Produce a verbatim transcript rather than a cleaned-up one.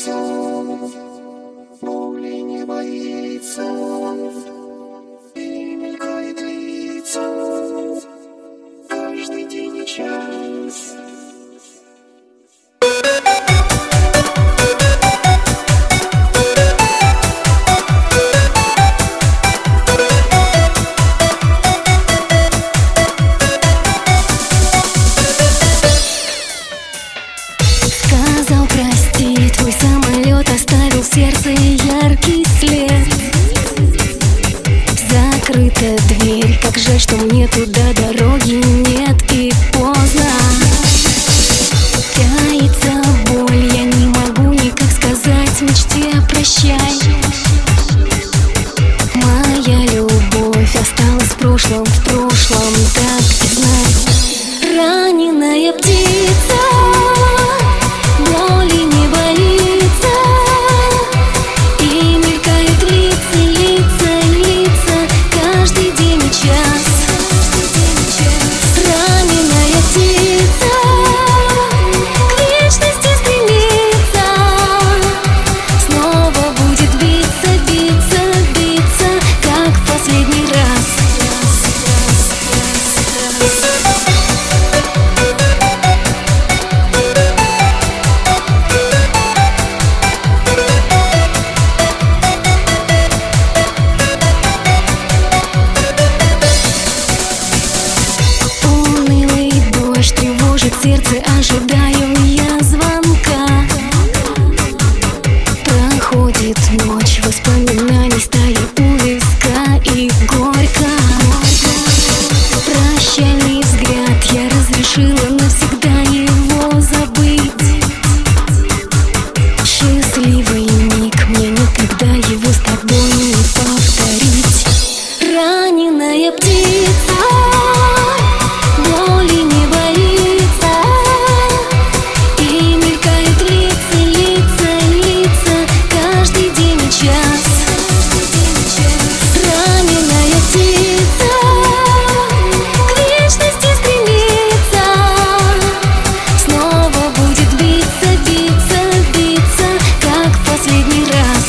боится, боли не боится, и мелькает лица каждый день и час. Сказал прости, твой самолет оставил в сердце яркий след. Закрыта дверь, как жаль, что мне туда дороги нет, и поздно. Таится боль, я не могу никак сказать мечте прощай. Моя любовь осталась в прошлом, в прошлом, так и знай. Раненая птица боли не боится, и мелькают лица, лица, лица каждый день и час. Раненая птица к вечности стремится, снова будет биться, биться, биться, как в последний раз. Тревожит сердце, ожидаю я звонка. Проходит ночь, воспоминаний стая у виска, и горько. Прощальный взгляд, я разрешила навсегда его забыть. Счастливый миг, мне никогда его с тобой не повторить. Раненая птица боли не боится, и мелькают лица, лица, лица каждый день и час. Раненая птица к вечности стремится, снова будет биться, биться, биться, как в последний раз.